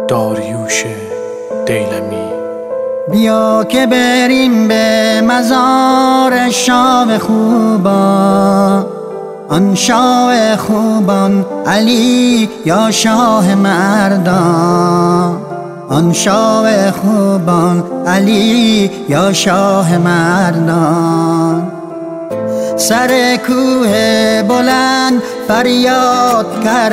داریوش دیلمی. بیا که بریم به مزار شاه خوبان، آن شاه خوبان علی یا شاه مردان، آن شاه خوبان علی یا شاه مردان. سر کوه بلند فریاد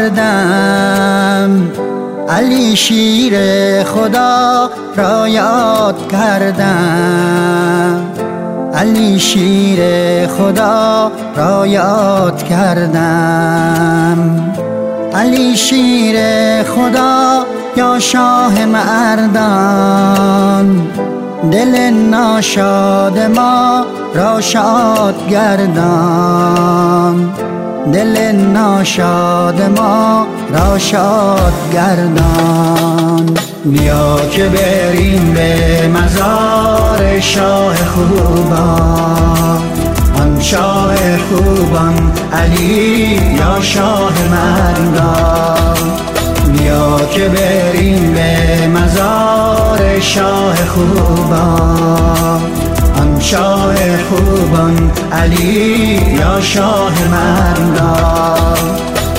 کردم، علی شیر خدا را یاد کردم، علی شیر خدا را یاد کردم. علی شیر خدا یا شاه مردان، دل ناشاد ما را شاد گردان، دل ناشاد ما را شاد گردان. بیا که بریم به مزار شاه خوبان، آن شاه خوبان علی یا شاه مردان. بیا که بریم به مزار شاه خوبان، آن شاه خوبان علی یا شاه مردان.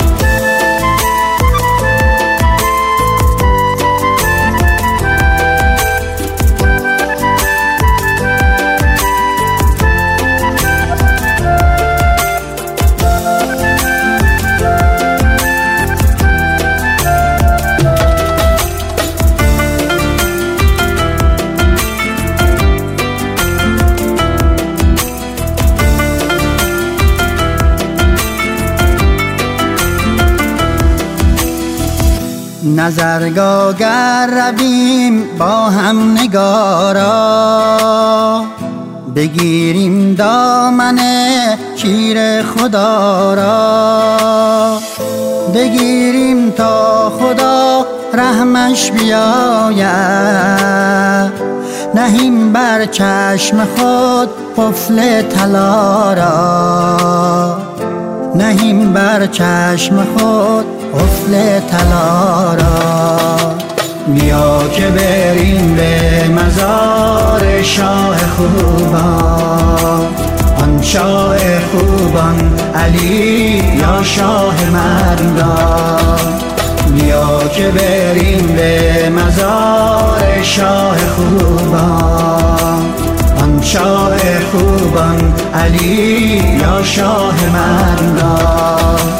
نظرگاه گر رویم با هم نگارا، بگیریم دامن شیر خدا را، بگیریم تا خدا رحمش بیاید، نهیم بر چشم خود قفل طلا را، نهیم بر چشم خود قفل طلا را. بیا که بریم به مزار شاه خوبان، آن شاه خوبان علی یا شاه مردان. بیا که بریم به مزار شاه خوبان، آن شاه خوبان علی یا شاه مردان.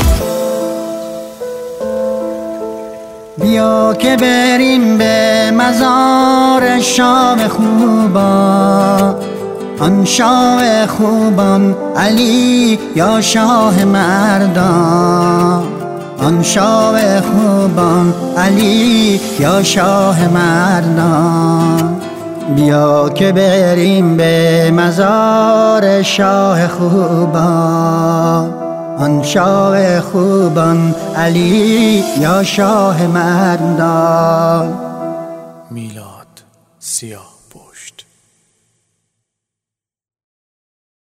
بیا که بریم به مزار شاه خوبان، آن شاه خوبان علی یا شاه مردان، آن شاه خوبان علی یا شاه مردان. بیا که بریم به مزار شاه خوبان، آن شاه خوبان علی یا شاه مردان. میلاد سیاه.